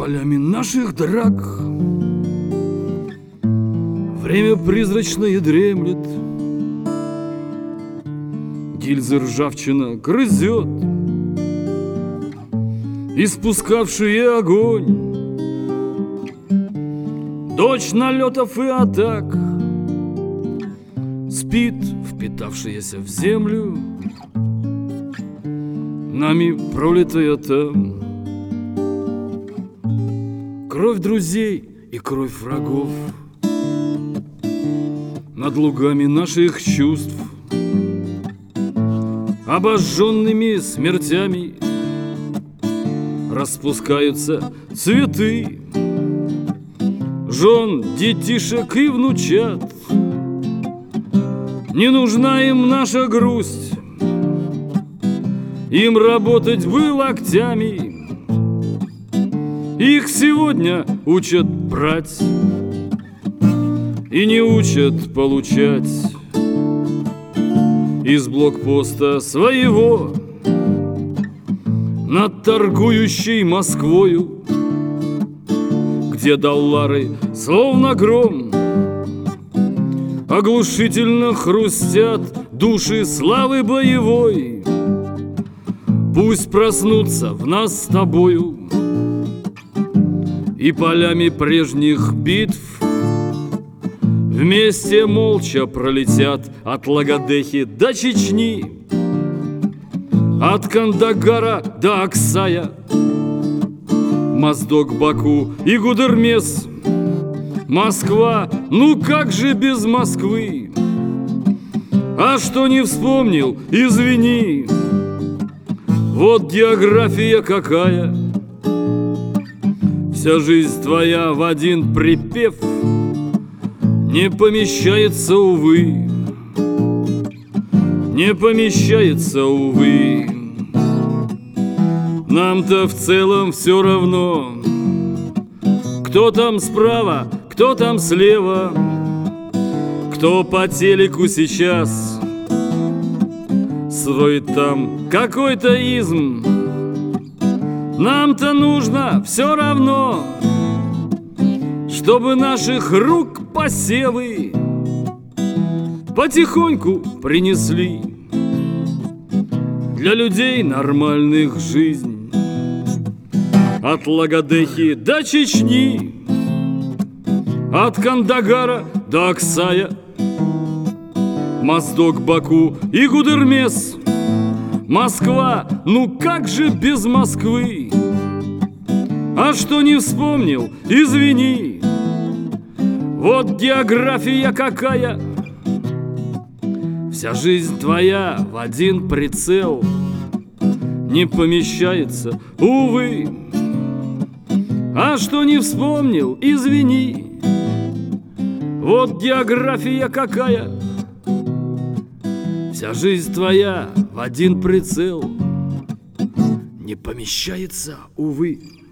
полями наших драк время призрачное дремлет, гильзы ржавчина грызет, испускавшие огонь. Дочь налетов и атак спит, впитавшаяся в землю, нами пролитая там. Кровь друзей и кровь врагов над лугами наших чувств, обожженными смертями распускаются цветы жен, детишек и внучат. Не нужна им наша грусть, им работать бы локтями. Их сегодня учат брать и не учат получать из блокпоста своего над торгующей Москвою, где доллары, словно гром, оглушительно хрустят души славы боевой. Пусть проснутся в нас с тобою и полями прежних битв вместе молча пролетят от Лагодехи до Чечни, от Кандагара до Аксая, Моздок, Баку и Гудермес. Москва, ну как же без Москвы? А что не вспомнил, извини. Вот география какая. Вся жизнь твоя в один припев не помещается, увы. Не помещается, увы. Нам-то в целом все равно, кто там справа, кто там слева, кто по телеку сейчас строит там какой-то изм. Нам-то нужно все равно, чтобы наших рук посевы потихоньку принесли для людей нормальных жизнь. От Лагодехи до Чечни, от Кандагара до Аксая, Моздок, Баку и Гудермес. Москва, ну как же без Москвы? А что не вспомнил, извини. Вот география какая. Вся жизнь твоя в один прицел не помещается, увы. А что не вспомнил, извини. Вот география какая. Вся жизнь твоя в один прицел не помещается, увы.